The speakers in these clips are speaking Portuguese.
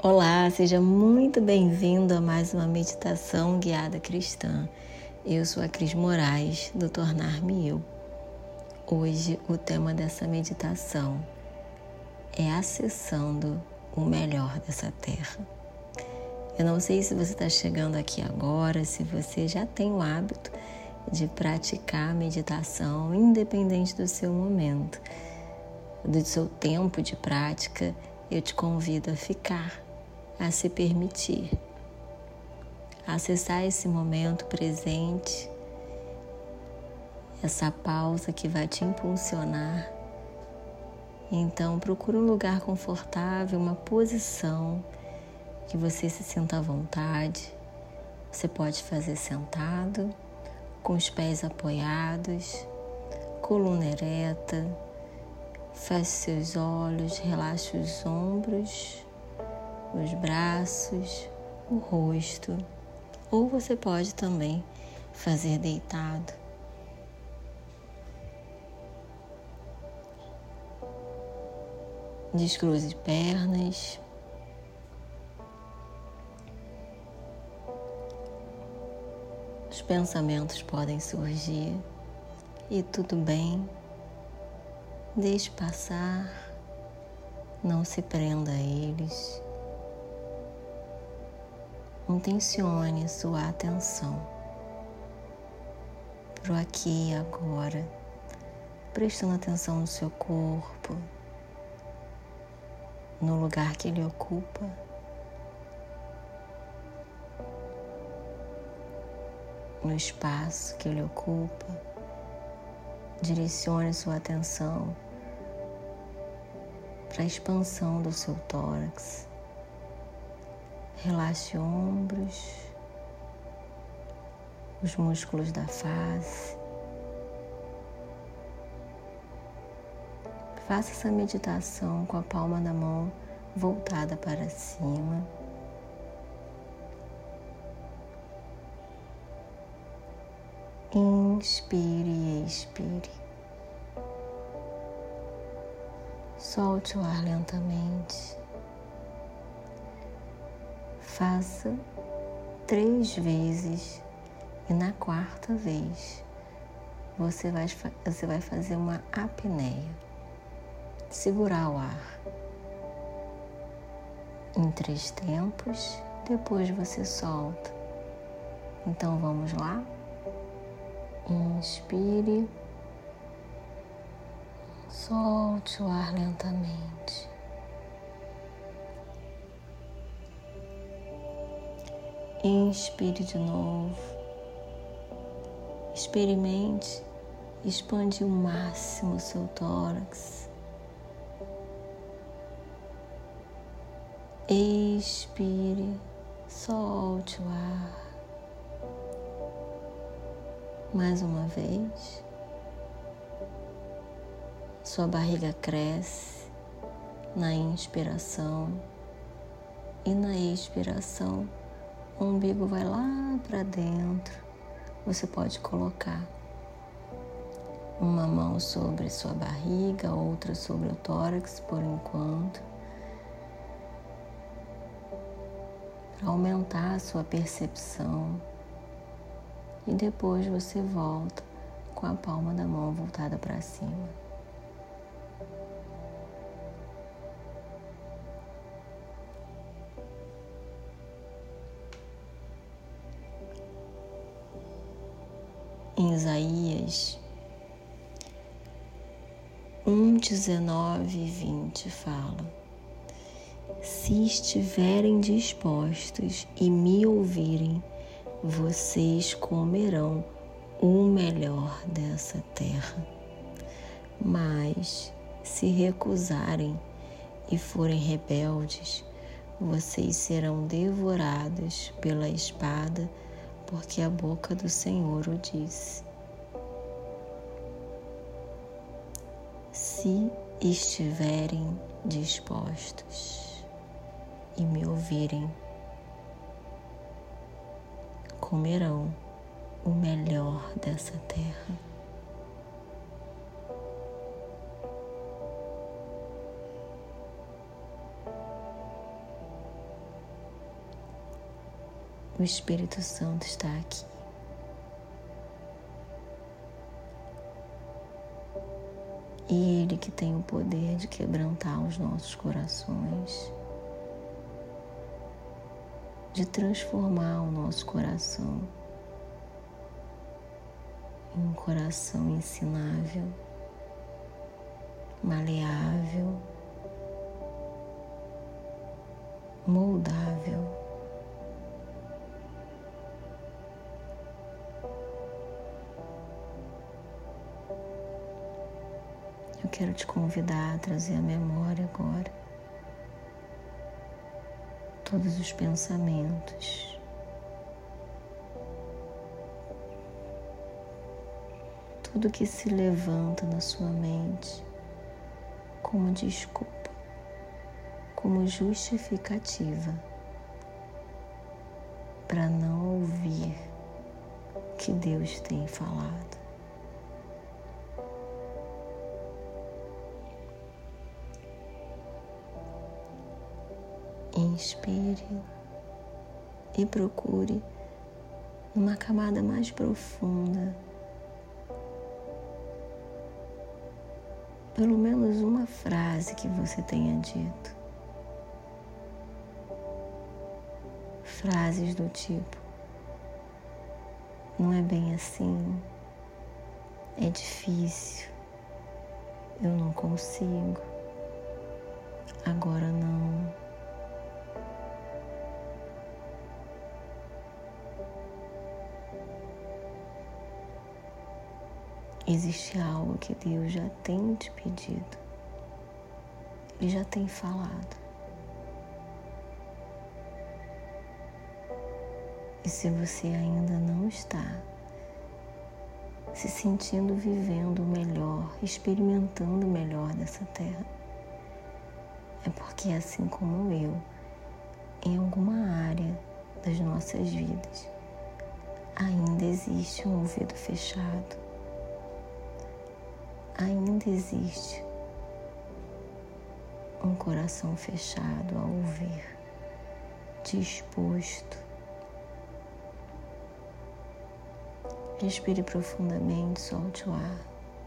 Olá, seja muito bem-vindo a mais uma meditação guiada cristã. Eu sou a Cris Moraes, do Tornar-me Eu. Hoje o tema dessa meditação é acessando o melhor dessa terra. Eu não sei se você está chegando aqui agora, se você já tem o hábito de praticar a meditação independente do seu momento, do seu tempo de prática. Eu te convido a ficar, a se permitir, a acessar esse momento presente, essa pausa que vai te impulsionar. Então, procure um lugar confortável, uma posição que você se sinta à vontade. Você pode fazer sentado, com os pés apoiados, coluna ereta. Feche seus olhos, relaxe os ombros, os braços, o rosto, ou você pode também fazer deitado. Descruze pernas. Os pensamentos podem surgir e tudo bem, deixe passar, não se prenda a eles. Intencione sua atenção para o aqui e agora, prestando atenção no seu corpo, no lugar que ele ocupa, no espaço que ele ocupa. Direcione sua atenção para a expansão do seu tórax. Relaxe ombros, os músculos da face. Faça essa meditação com a palma da mão voltada para cima. Inspire e expire. Solte o ar lentamente. Faça 3 vezes e na 4ª vez você vai fazer uma apneia. Segurar o ar em 3 tempos, depois você solta. Então vamos lá? Inspire, solte o ar lentamente. Inspire de novo. Experimente expandir o máximo o seu tórax. Expire, solte o ar. Mais uma vez. Sua barriga cresce na inspiração e na expiração. O umbigo vai lá para dentro. Você pode colocar uma mão sobre sua barriga, outra sobre o tórax por enquanto, para aumentar a sua percepção. E depois você volta com a palma da mão voltada para cima. Em Isaías 1:19-20 fala: se estiverem dispostos e me ouvirem, vocês comerão o melhor dessa terra. Mas se recusarem e forem rebeldes, vocês serão devorados pela espada, porque a boca do Senhor o disse. Se estiverem dispostos e me ouvirem, comerão o melhor dessa terra. O Espírito Santo está aqui. E Ele que tem o poder de quebrantar os nossos corações, de transformar o nosso coração em um coração ensinável, maleável, moldável. Eu quero te convidar a trazer à memória agora todos os pensamentos, tudo que se levanta na sua mente como desculpa, como justificativa para não ouvir o que Deus tem falado. Inspire e procure, numa camada mais profunda, pelo menos uma frase que você tenha dito. Frases do tipo: não é bem assim, é difícil, eu não consigo, agora não. Existe algo que Deus já tem te pedido, Ele já tem falado. E se você ainda não está se sentindo vivendo o melhor, experimentando o melhor dessa terra, é porque, assim como eu, em alguma área das nossas vidas, ainda existe um ouvido fechado. Ainda existe um coração fechado a ouvir, disposto. Respire profundamente, solte o ar.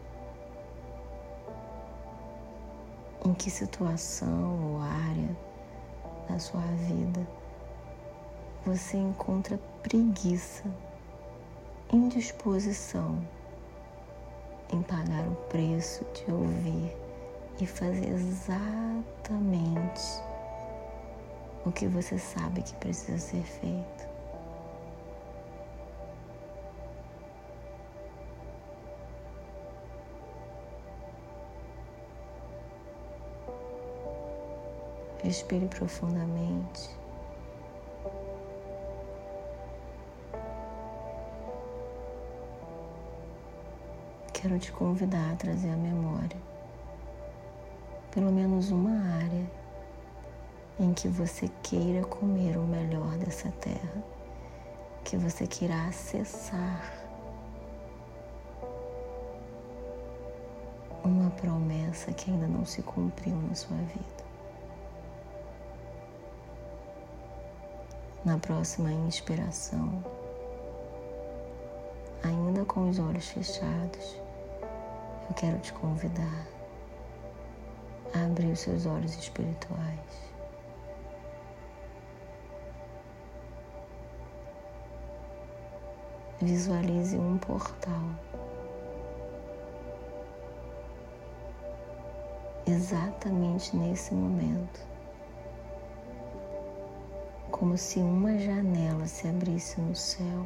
Em que situação ou área da sua vida você encontra preguiça, indisposição em pagar o preço de ouvir e fazer exatamente o que você sabe que precisa ser feito? Respire profundamente. Quero te convidar a trazer à memória pelo menos uma área em que você queira comer o melhor dessa terra, que você queira acessar uma promessa que ainda não se cumpriu na sua vida. Na próxima inspiração, ainda com os olhos fechados, eu quero te convidar a abrir os seus olhos espirituais. Visualize um portal exatamente nesse momento, como se uma janela se abrisse no céu.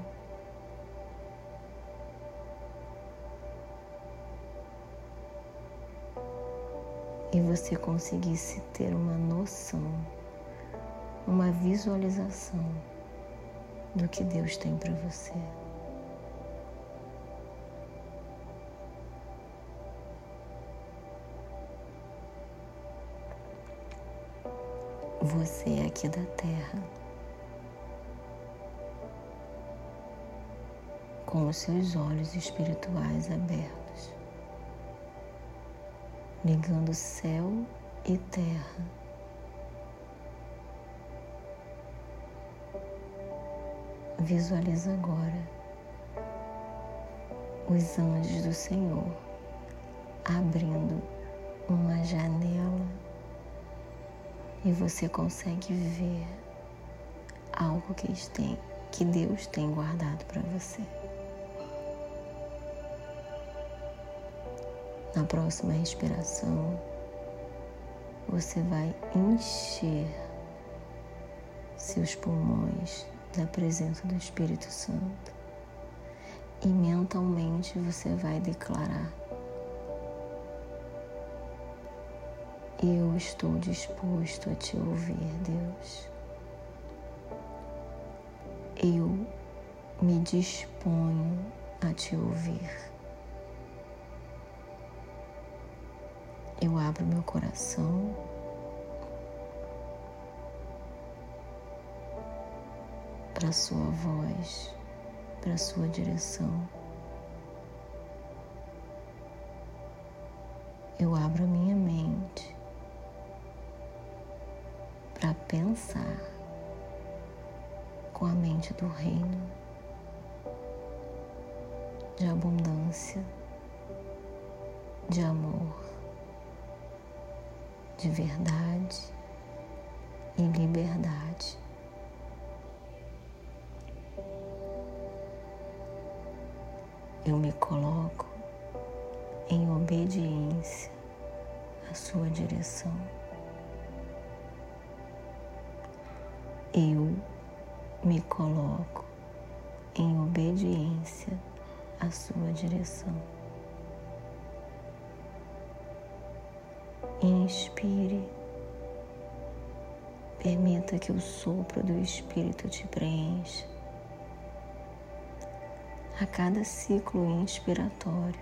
E você conseguisse ter uma noção, uma visualização do que Deus tem para você. Você é aqui da Terra, com os seus olhos espirituais abertos, ligando céu e terra. Visualiza agora os anjos do Senhor abrindo uma janela e você consegue ver algo que Deus tem guardado para você. Na próxima respiração, você vai encher seus pulmões da presença do Espírito Santo e mentalmente você vai declarar: eu estou disposto a te ouvir, Deus. Eu me disponho a te ouvir. Eu abro meu coração para a sua voz, para a sua direção. Eu abro a minha mente para pensar com a mente do reino de abundância, de amor, de verdade e liberdade. Eu me coloco em obediência à sua direção. Eu me coloco em obediência à sua direção. Inspire. Permita que o sopro do Espírito te preencha. A cada ciclo inspiratório,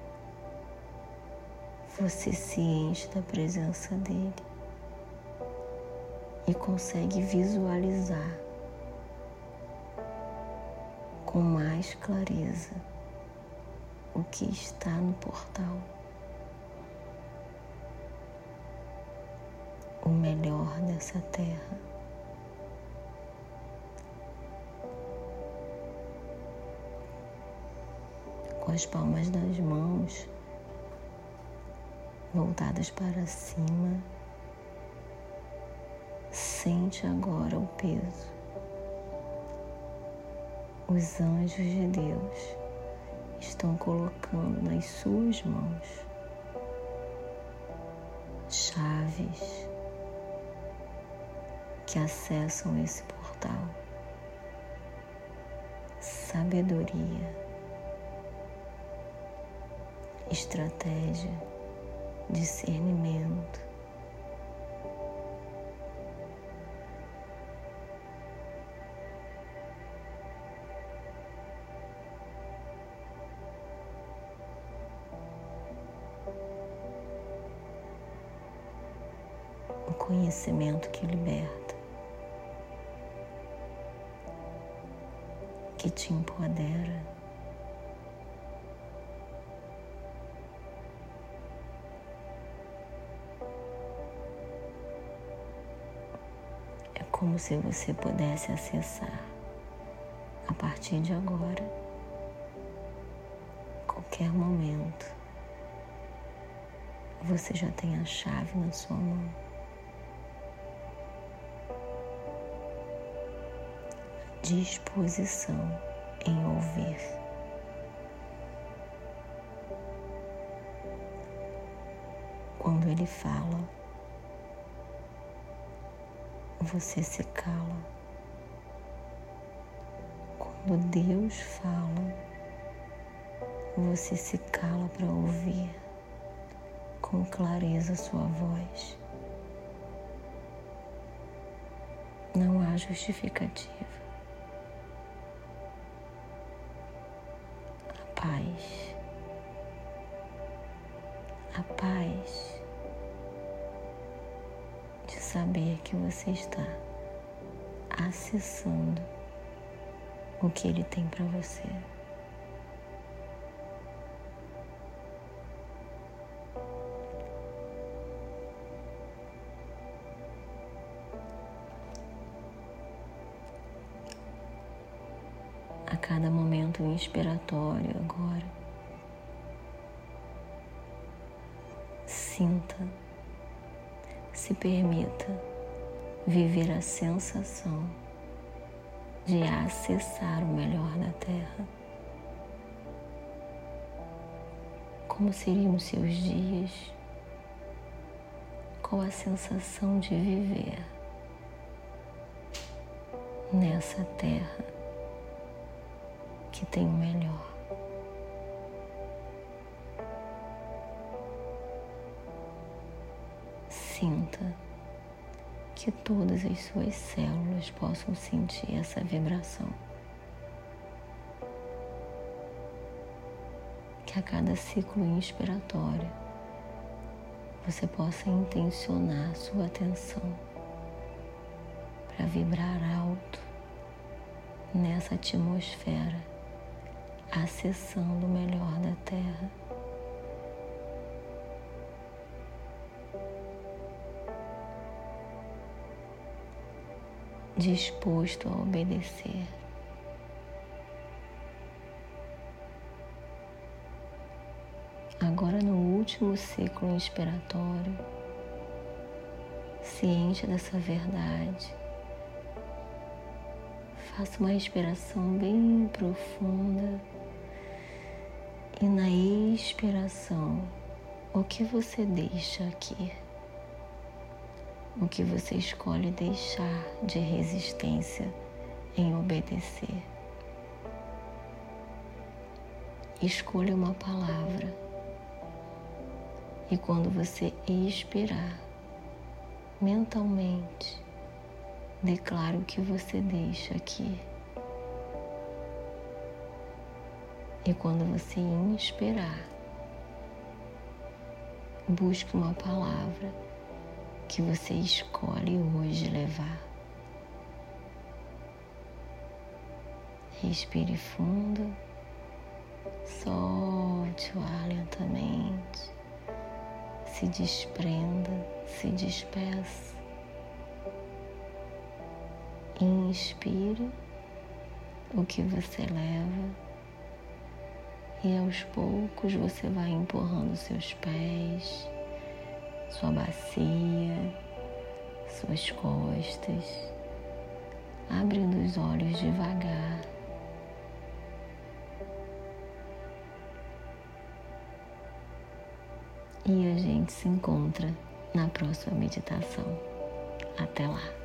você se enche da presença dele e consegue visualizar com mais clareza o que está no portal. O melhor dessa terra. Com as palmas das mãos voltadas para cima, sente agora o peso. Os anjos de Deus estão colocando nas suas mãos chaves que acessam esse portal. Sabedoria, estratégia, discernimento. O conhecimento que liberta, que te empodera. É como se você pudesse acessar, a partir de agora, qualquer momento, você já tem a chave na sua mão. Disposição em ouvir. Quando ele fala, você se cala. Quando Deus fala, você se cala para ouvir com clareza a sua voz. Não há justificativa. A paz de saber que você está acessando o que Ele tem para você. cada momento inspiratório agora. Sinta, se permita viver a sensação de acessar o melhor da Terra. Como seriam os seus dias? Qual a sensação de viver nessa Terra que tem o melhor? Sinta que todas as suas células possam sentir essa vibração. Que a cada ciclo inspiratório você possa intencionar sua atenção para vibrar alto nessa atmosfera, acessando o melhor da Terra. Disposto a obedecer. Agora, no último ciclo inspiratório, ciente dessa verdade, faça uma respiração bem profunda e na expiração, o que você deixa aqui? O que você escolhe deixar de resistência em obedecer? Escolha uma palavra e quando você expirar, mentalmente, declare o que você deixa aqui. E quando você inspirar, busque uma palavra que você escolhe hoje levar. Respire fundo, solte o ar lentamente, se desprenda, se despeça. Inspire o que você leva e aos poucos você vai empurrando seus pés, sua bacia, suas costas, abrindo os olhos devagar. E a gente se encontra na próxima meditação. Até lá!